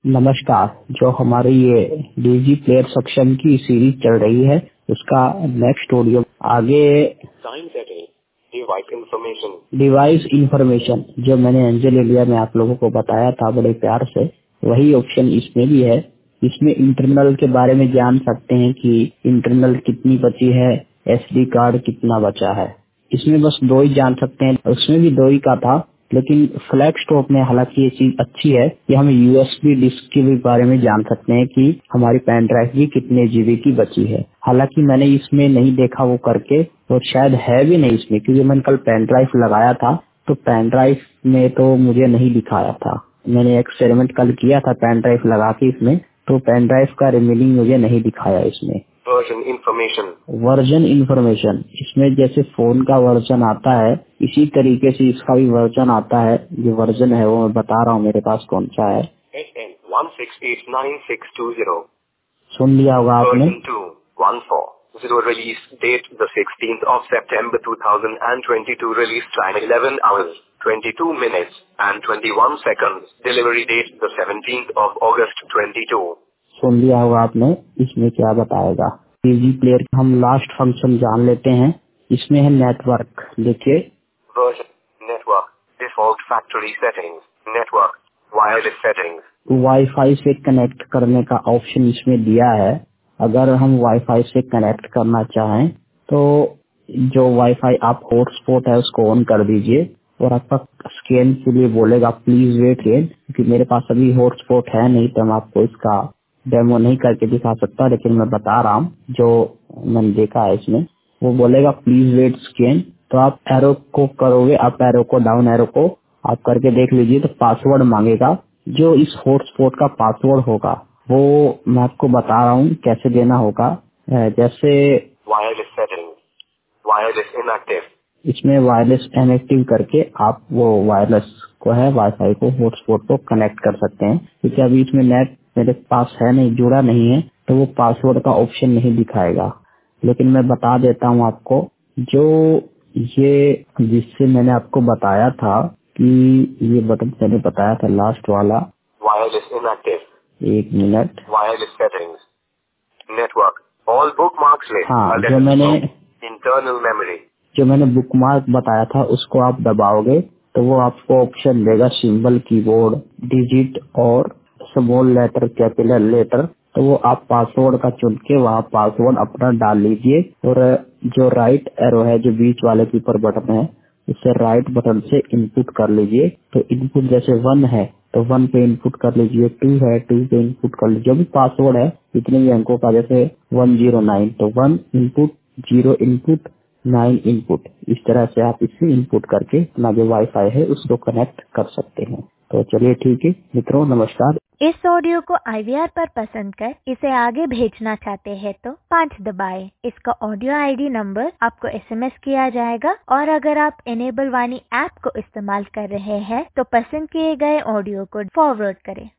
नमस्कार। जो हमारी ये डीजी प्लेयर सक्षम की सीरीज चल रही है उसका नेक्स्ट ऑडियो आगे टाइम सेटिंग, डिवाइस इंफॉर्मेशन जो मैंने एंजल इंडिया में आप लोगों को बताया था बड़े प्यार से, वही ऑप्शन इसमें भी है। इसमें इंटरनल के बारे में जान सकते हैं कि इंटरनल कितनी बची है, एसडी कार्ड कितना बचा है। इसमें बस दो ही जान सकते हैं, उसमें भी दो ही का था। लेकिन फ्लैगस्टॉप में हालांकि ये चीज अच्छी है कि हम यूएसबी डिस्क के भी बारे में जान सकते हैं कि हमारी पेन ड्राइव भी कितने जीबी की बची है। हालांकि मैंने इसमें नहीं देखा वो करके, और शायद है भी नहीं इसमें, क्योंकि मैंने कल पेन ड्राइव लगाया था तो पेन ड्राइव में तो मुझे नहीं दिखाया था। मैंने एक्सपेरिमेंट कल किया था पेन ड्राइव लगा के इसमें, तो पेन ड्राइव का रिमीनिंग मुझे नहीं दिखाया इसमें। वर्जन इंफॉर्मेशन इसमें जैसे फोन का वर्जन आता है इसी तरीके से इसका भी वर्जन आता है। जो वर्जन है वो मैं बता रहा हूँ मेरे पास कौन सा है। SN168962 सुन लिया होगा आपने। version 2.1.4.0 release date the 16th of September 2022 release time 11 hours 22 minutes and 21 seconds delivery date the 17th of August 22। सुन लिया होगा आपने। इसमें क्या बताएगा डीजी प्लेयर। हम लास्ट फंक्शन जान लेते हैं। इसमें है नेटवर्क। देखिए version network default factory settings network wireless settings wifi से कनेक्ट करने का ऑप्शन इसमें दिया है। अगर हम वाईफाई से कनेक्ट करना चाहें तो जो वाईफाई आप हॉटस्पॉट है उसको ऑन कर दीजिए, और आपका स्कैन के लिए बोलेगा प्लीज वेट हियर, क्योंकि मेरे पास अभी हॉटस्पॉट है नहीं तो मैं आपको इसका डेमो नहीं करके दिखा सकता, लेकिन मैं बता रहा हूँ जो मैंने देखा है इसमें। वो बोलेगा प्लीज वेट स्कैन, तो आप एरो को करोगे, अप एरो को डाउन एरो को आप करके देख लीजिए तो पासवर्ड मांगेगा। जो इस हॉटस्पॉट का पासवर्ड होगा वो मैं आपको बता रहा हूँ कैसे देना होगा। जैसे वायरलेस सेटिंग्स वायरलेस इनएक्टिव, इसमें वायरलेस इनएक्टिव करके आप वो वायरलेस को है वाईफाई को हॉटस्पॉट को कनेक्ट कर सकते हैं। क्योंकि अभी इसमें नेट मेरे पास है नहीं, जुड़ा नहीं है, तो वो पासवर्ड का ऑप्शन नहीं दिखाएगा। लेकिन मैं बता देता हूँ आपको, जो ये जिससे मैंने आपको बताया था कि ये बटन मैंने बताया था लास्ट वाला, wireless inactive, 1 minute, wireless settings network all bookmarks list. हाँ, जो मैंने इंटरनल मेमोरी जो मैंने बुकमार्क बताया था उसको आप दबाओगे तो वो आपको ऑप्शन देगा सिंबल, कीबोर्ड, डिजिट और स्मॉल लेटर, कैपिटल लेटर। तो वो आप पासवर्ड का चुन के वहाँ पासवर्ड अपना डाल लीजिए, और जो राइट एरो है जो बीच वाले के ऊपर बटन है उससे राइट बटन से इनपुट कर लीजिए। तो इनपुट जैसे 1 है तो 1 पे इनपुट कर लीजिए, 2 है 2 पे इनपुट कर लीजिए। जो भी पासवर्ड है इतने भी अंकों का, जैसे 109 तो 1 इनपुट, 0 इनपुट, 9 इनपुट। इस तरह से आप इससे इनपुट करके अपना जो वाईफाई है उसको कनेक्ट कर सकते हैं। तो चलिए ठीक है मित्रों, नमस्कार। इस ऑडियो को IVR पर पसंद कर इसे आगे भेजना चाहते हैं तो 5 दबाएं। इसका ऑडियो ID नंबर आपको SMS किया जाएगा, और अगर आप इनेबल वाणी ऐप को इस्तेमाल कर रहे हैं तो पसंद किए गए ऑडियो को फॉरवर्ड करें।